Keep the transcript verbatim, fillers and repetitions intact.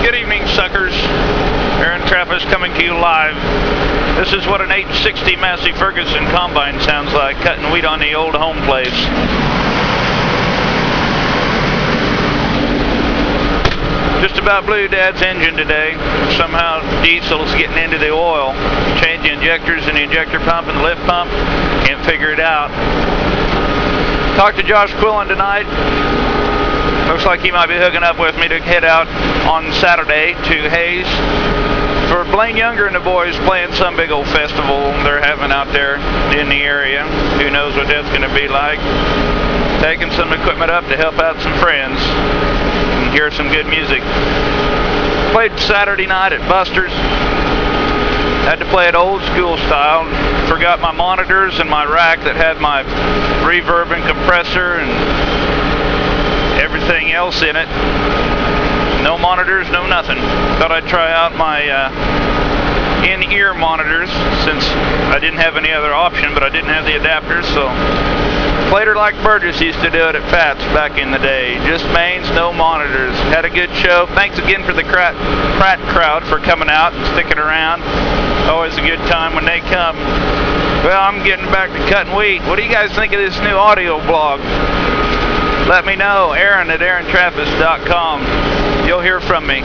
Good evening, suckers. Aaron Trappist coming to you live. This is what an eight sixty Massey Ferguson combine sounds like, cutting wheat on the old home place. Just about blew Dad's engine today. Somehow diesel's getting into the oil. Change the injectors in the injector pump and the lift pump. Can't figure it out. Talked to Josh Quillen tonight. Looks like he might be hooking up with me to head out on Saturday to Hayes for Blaine Younger and the boys playing some big old festival they're having out there in the area. Who knows what that's going to be like. Taking some equipment up to help out some friends and hear some good music. Played Saturday night at Buster's. Had to play it old school style. Forgot my monitors and my rack that had my reverb and compressor and everything else in it. No monitors, no nothing. Thought I'd try out my uh, in-ear monitors since I didn't have any other option, but I didn't have the adapters, so played her like Burgess used to do it at Fats back in the day. Just mains, no monitors. Had a good show. Thanks again for the Pratt, Pratt crowd for coming out and sticking around. Always a good time when they come. Well, I'm getting back to cutting wheat. What do you guys think of this new audio blog? Let me know. Aaron at aaron trappist dot com. You'll hear from me.